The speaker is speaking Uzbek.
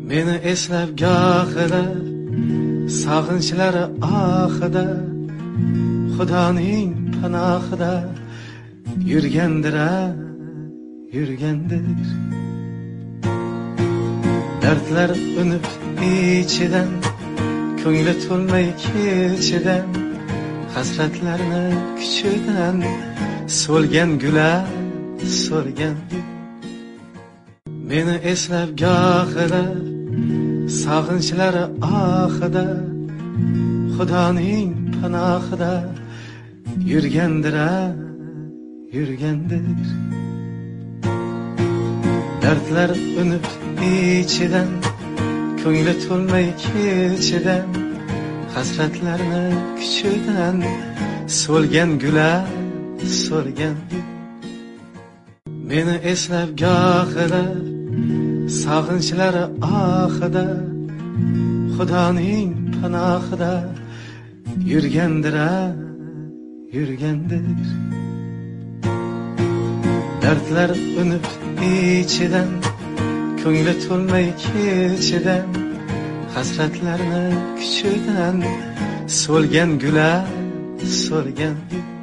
Meni eslab gohida sog'inchlari ohida Xudoning panohida yurgandir. Dardlar unib ichidan, ko'ngli to'lmay kechidan, hasratlarni kuchidan so'lgan gular, so'lgan gul. Meni eslab gohida sog'inchlari ohida Xudoning panohida yurgandir. Dardlar unib ichidan, ko'ngli to'lmay kechidan, hasratlarni kuchidan so'lgan gular, so'lgan gul. Meni eslab gohida sog'inchlari ohida Xudoning panohida yurgandir. Dardlar unib ichidan, ko'ngli to'lmay kechidan, hasratlarni kuchidan so'lgan gular, so'lgan gul.